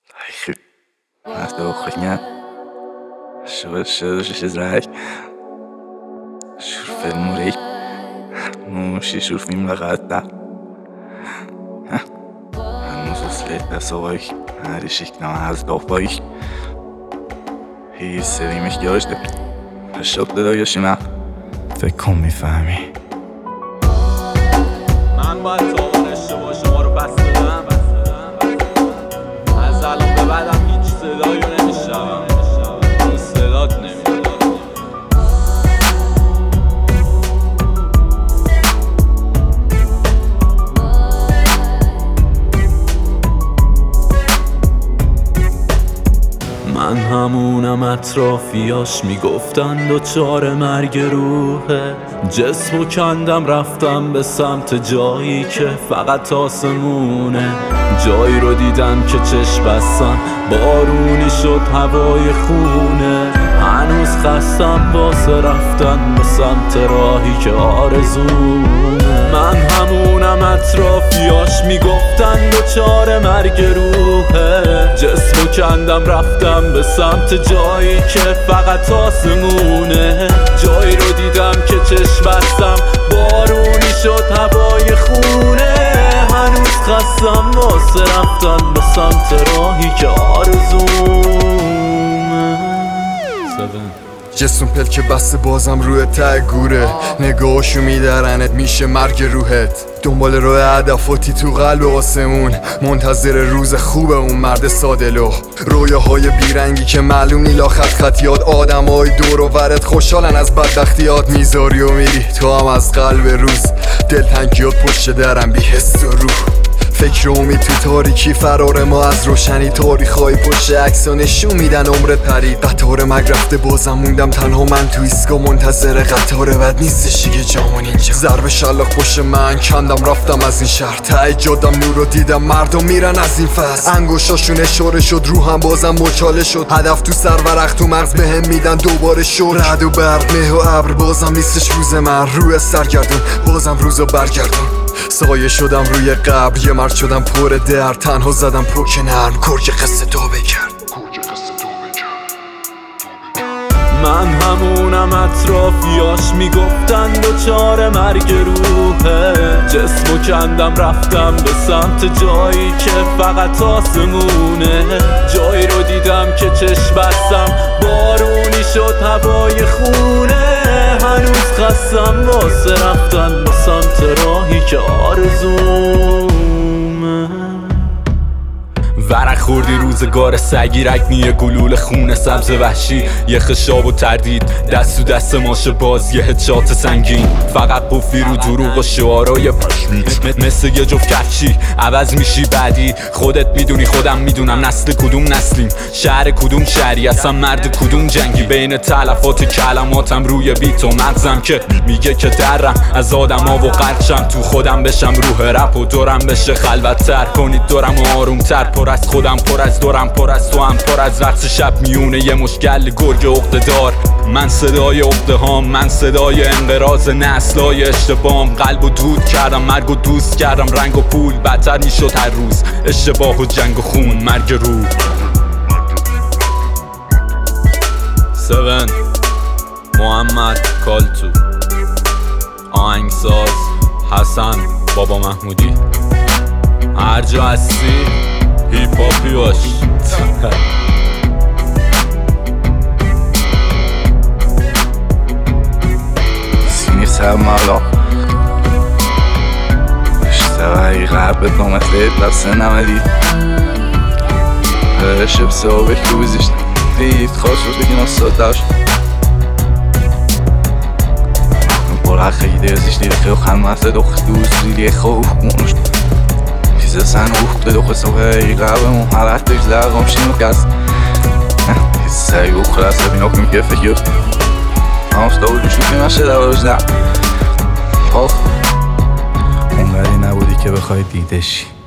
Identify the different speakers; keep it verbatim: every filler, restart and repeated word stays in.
Speaker 1: Hast du auch nicht? شو شو شو ازرق شوف الموري مش يشوف في ملغاتا هنوز ليت صوي هاري شيك ناز دوفاي هي سری مش گشته شب داداشی من فکر کن میفهمی
Speaker 2: من باید تاوان اشتباه شما رو بس دادم از الان به بعدم هیچ صدایی رو نمیشنوم اون صدات نمیاد من همونم اطرافیاش میگفتن دوچار مرگ روحه جسمو کندم رفتم به سمت جایی که فقط آسمونه جایی رو دیدم که چشم بستم بارونی شد هوای خونه هنوز خستم واسه رفتن به سمت راهی که آرزونه من همونم اطرافیاش میگفتن دوچار مرگ روحه جسمو کندم رفتم به سمت جایی که فقط آسمونه جایی رو دیدم که چشم بستم بارونی شد هوای خونه هنوز خستم واسه رفتن به سمت راهی که آرزومه
Speaker 3: جسم پلک بسته بازم روی ته گوره نگاهشو میدرنت میشه مرگ روحت دنبال راه هدفاتی تو قلب آسمون منتظر روز خوب اون مرد سادلو رویاهای بیرنگی که معلوم نیلا خط خطیات آدمای دور و ورت خوشحالن از بدبختیات میذاری و میری تو هم از قلب روز دلتنگیات پشت درم بی حس و روح فکر امید تو تاریکی فرار ما از روشنی تاریخ‌های پشت عکس و نشون میدن عمرت پرید قطار مگ رفته بازم موندم تنها من تو ایستگاه منتظر قطار بد نیستش دیگه جامون اینجا ضرب شلاق پشت من کندم رفتم از این شهر ته جادم نور رو دیدم مردم میرن از این فصل انگوشاشون اشاره شد روحم بازم مچاله شد هدف تو سر ورق تو مغز بهم میدن دوباره شد رعد و برق مه و ابر بازم نیستش روز من روی سرگردون بازم روزو برگردون سایه شدم روی قبر یه مرد شدم پر در تنها زدم پوک نرم کرک قصه تو بکرد
Speaker 2: من همونم اطرافیاش میگفتن دوچار مرگ روحه جسمو کندم رفتم به سمت جایی که فقط آسمونه جایی رو دیدم که چشم بستم بارونی شد هوای خونه هنوز خستم واسه رفتن به سمت راهی که آرزومه ورق خوردی روزگار سگی رگنی گلول خون سبز وحشی یه خشاب و تردید دست تو دست ماشه باز یه هدشات سنگین فقط قفلی رو دروغ و شعارای پشمی مثل یه جفت کفشی عوض میشی بعدی خودت میدونی خودم میدونم نسل کدوم نسلیم شهر کدوم شهری اصلا مرد کدوم جنگی بین تلفات کلماتم روی بیت و مغزم که میگه که درم از آدم ها و قرچم تو خودم بشم روح رپ و دورم بشه خلوت‌تر کنید دورم و آرومتر پر از خودم پر از دورم پر از تو هم پر از رقص شب میونه یه مشکل گرگ عقده دار من صدای عقده هام من صدای انقراض نسلای اشتباهم قلب و دود کردم مرگ و دوست کردم رنگ و پول بدتر میشد هر روز اشتباه و جنگ و خون مرگ رو سون محمد کالتو آهنگساز حسن بابا محمودی هر جا هستی هیپ هاپی باش
Speaker 1: سینی سر مالا اشتغایی قبل نومتلید لسه نمدید شب سوابه کوزیش دید خواست رو بگین اصاد داشت برای خیلی درزیش دید خیلی خمسه دو خدوز دیدی خوب مونشت Diese sein hoch, der doch ist auch ich glaube, und halt durch Lager am Schimmelgas. Ist sehr hoch, das habe ich noch im Köpfe gehört. Auf der Uhr, du schluckst mir mal schnell, aber ich da. Hoch. Und wenn ich nicht, wo die Köpfe heute, die Deschi.